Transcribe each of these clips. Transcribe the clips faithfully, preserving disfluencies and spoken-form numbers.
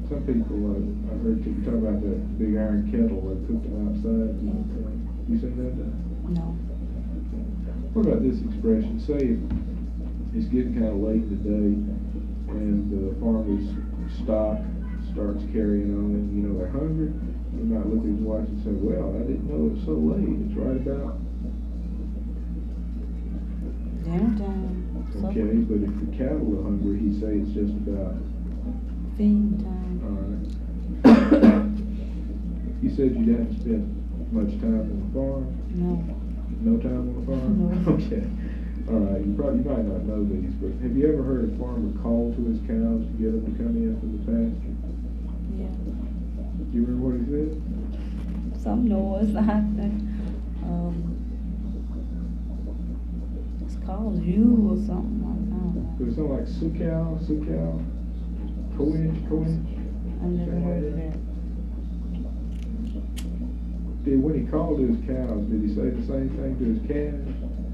some people, uh, I heard you talk about that big iron kettle they cook them outside. Yeah. You seen that? Done? No. What about this expression? Say it's getting kind of late in the day, and the farmer's stock starts carrying on, and you know they're hungry. You might look at his watch and say, "Well, I didn't know it was so late. It's right about." Dinner time. Okay, but if the cattle are hungry, he say it's just about feeding time. All right. You said you hadn't spent much time on the farm? No. No time on the farm? No. Okay. All right, you probably, you might not know these, but have you ever heard a farmer call to his cows to get them to come in from the pasture? Yeah. Do you remember what he said? Some noise, I think. Um, it's called you or something. I don't know. Does it sound like soo-cow, soo-cow? Co-inch, co-inch? I've never heard of that. Did, when he called to his cows, did he say the same thing to his calves?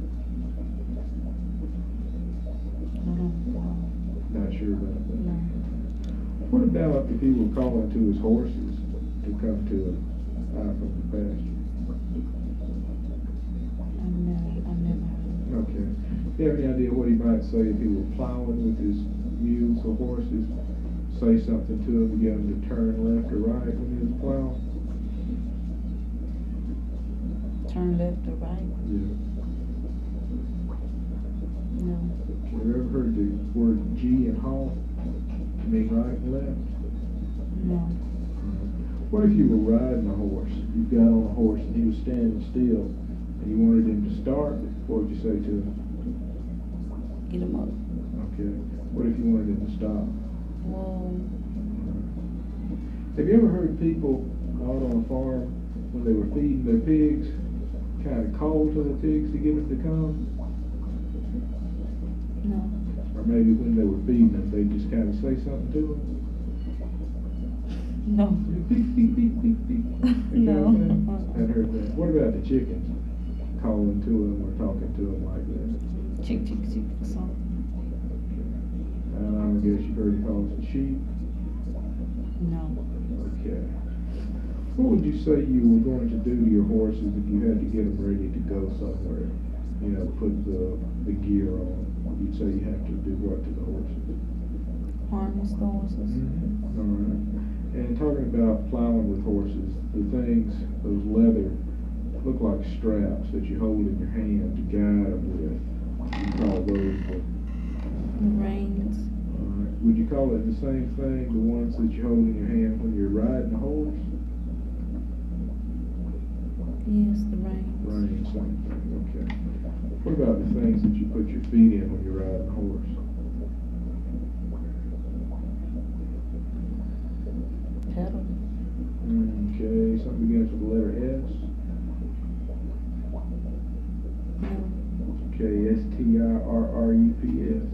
I don't know. Not sure about that. No. What about if he were calling to his horses to come to him out from the pasture? I've never, I've never heard. Okay. Do you have any idea what he might say if he were plowing with his mules or horses? Say something to him to get him to turn left or right when he was plowing? Turn left or right? Yeah. No. Have you ever heard the word G and halt? Mean right and left? No. What if you were riding a horse? You got on a horse and he was standing still and you wanted him to start? What would you say to him? Get him up. Okay. What if you wanted him to stop? Well, Have you ever heard people out on a farm when they were feeding their pigs kind of call to the pigs to get them to come? no. Or maybe when they were feeding them, they just kind of say something to them? No. Beep, beep, beep, beep, beep. No. I've heard that. What about the chickens calling to them or talking to them like that? Chick, chick, chick, something. And I guess you've heard it called the sheep. No. Okay. What would you say you were going to do to your horses if you had to get them ready to go somewhere? You know, put the, the gear on. You'd say you have to do what to the horses? Harness the horses. Mm-hmm. All right. And talking about plowing with horses, the things, those leather, look like straps that you hold in your hand to guide them with. You call those the... The reins. All right. Would you call it the same thing, the ones that you hold in your hand when you're riding a horse? Yes, the reins. Rein, same thing, okay. What about the things that you put your feet in when you're riding a horse? Pedal. Okay, something begins with the letter S. No. Okay, S T I R R U P S.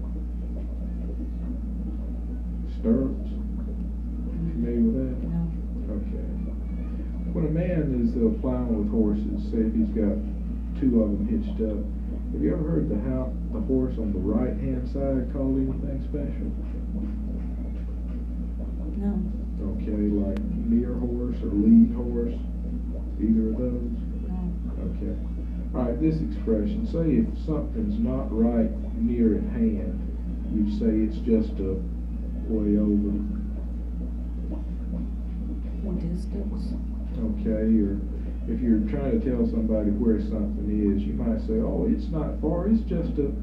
Stirrups. Familiar with that? No. Okay. When a man is uh, plowing with horses, say if he's got two of them hitched up, have you ever heard the how the horse on the right hand side called anything special? No. Okay, like near horse or lead horse, either of those? No. Okay. All right, this expression, say if something's not right near at hand, you say it's just a way over. Distance. Okay, or if you're trying to tell somebody where something is, you might say, oh, it's not far, it's just a...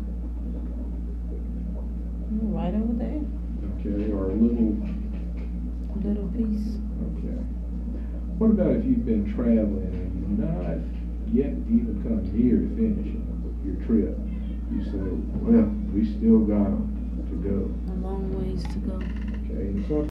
Right over there. Okay, or a little... Little piece. Okay. What about if you've been traveling and you've not yet even come near to finishing your trip? You say, well, we still got to go. A long ways to go. Okay, and some